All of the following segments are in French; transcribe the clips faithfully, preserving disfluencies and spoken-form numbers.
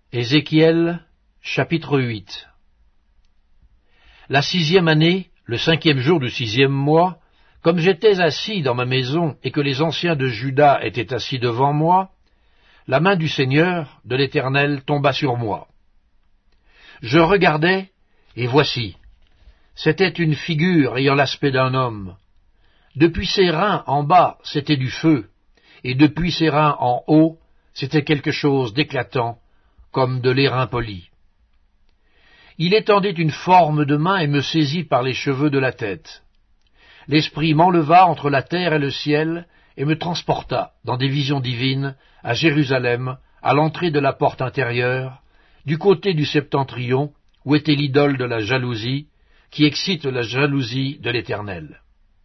Ézéchiel, chapitre huit. La sixième année, le cinquième jour du sixième mois, comme j'étais assis dans ma maison et que les anciens de Juda étaient assis devant moi, la main du Seigneur, de l'Éternel, tomba sur moi. Je regardai, et voici, c'était une figure ayant l'aspect d'un homme. Depuis ses reins en bas, c'était du feu, et depuis ses reins en haut, c'était quelque chose d'éclatant, comme de l'airain poli. Il étendit une forme de main et me saisit par les cheveux de la tête. L'Esprit m'enleva entre la terre et le ciel, et me transporta, dans des visions divines, à Jérusalem, à l'entrée de la porte intérieure, du côté du septentrion, où était l'idole de la jalousie, qui excite la jalousie de l'Éternel.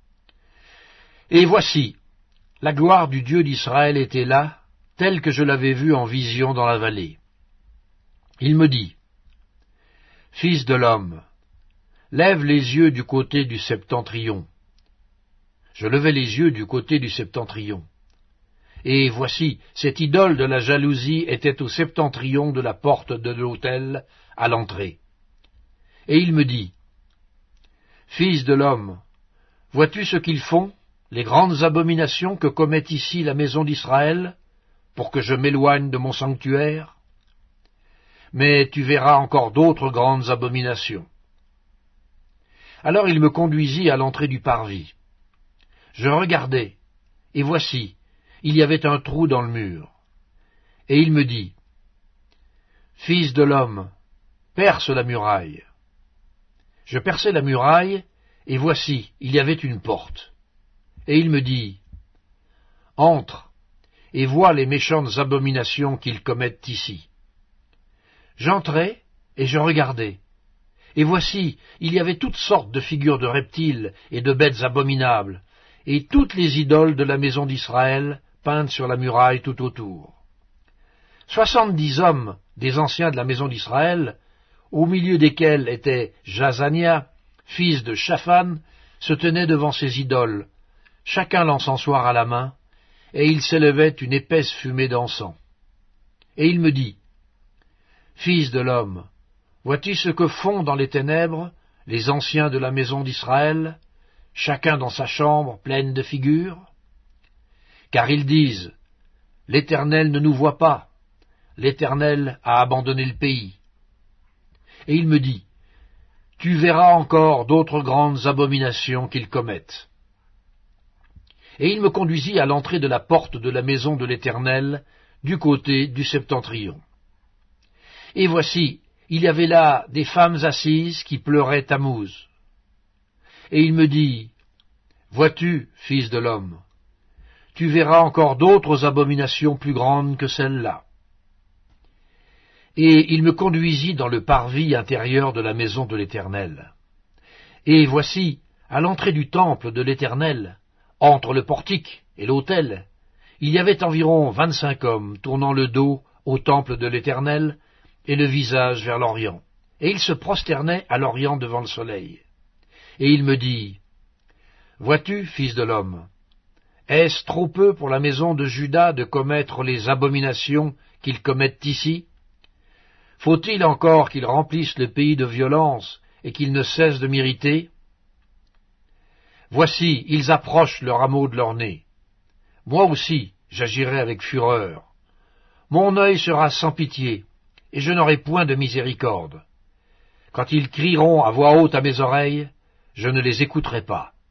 Et voici, la gloire du Dieu d'Israël était là, telle que je l'avais vue en vision dans la vallée. Il me dit, « Fils de l'homme, lève les yeux du côté du septentrion. » Je levai les yeux du côté du septentrion. Et voici, cette idole de la jalousie était au septentrion de la porte de l'autel, à l'entrée. Et il me dit, « Fils de l'homme, vois-tu ce qu'ils font, les grandes abominations que commet ici la maison d'Israël, pour que je m'éloigne de mon sanctuaire ? Mais tu verras encore d'autres grandes abominations. » Alors il me conduisit à l'entrée du parvis. Je regardai, et voici, il y avait un trou dans le mur. Et il me dit, « Fils de l'homme, perce la muraille. » Je perçai la muraille, et voici, il y avait une porte. Et il me dit, « Entre, et vois les méchantes abominations qu'ils commettent ici. » J'entrai, et je regardai. Et voici, il y avait toutes sortes de figures de reptiles et de bêtes abominables, et toutes les idoles de la maison d'Israël peintes sur la muraille tout autour. Soixante-dix hommes des anciens de la maison d'Israël, au milieu desquels était Jazania, fils de Shaphan, se tenaient devant ces idoles, chacun l'encensoir à la main, et il s'élevait une épaisse fumée d'encens. Et il me dit, « Fils de l'homme, vois-tu ce que font dans les ténèbres les anciens de la maison d'Israël, chacun dans sa chambre pleine de figures? Car ils disent, « L'Éternel ne nous voit pas, l'Éternel a abandonné le pays. » Et il me dit, « Tu verras encore d'autres grandes abominations qu'ils commettent. » Et il me conduisit à l'entrée de la porte de la maison de l'Éternel, du côté du septentrion. Et voici, il y avait là des femmes assises qui pleuraient Tammuz. Et il me dit, « Vois-tu, fils de l'homme, tu verras encore d'autres abominations plus grandes que celles-là. » Et il me conduisit dans le parvis intérieur de la maison de l'Éternel. Et voici, à l'entrée du temple de l'Éternel, entre le portique et l'autel, il y avait environ vingt-cinq hommes tournant le dos au temple de l'Éternel et le visage vers l'Orient. Et ils se prosternaient à l'Orient devant le soleil. Et il me dit, « Vois-tu, fils de l'homme, est-ce trop peu pour la maison de Juda de commettre les abominations qu'ils commettent ici? Faut-il encore qu'ils remplissent le pays de violence et qu'ils ne cessent de m'irriter? Voici, ils approchent le rameau de leur nez. Moi aussi, j'agirai avec fureur. Mon œil sera sans pitié, et je n'aurai point de miséricorde. Quand ils crieront à voix haute à mes oreilles, je ne les écouterai pas.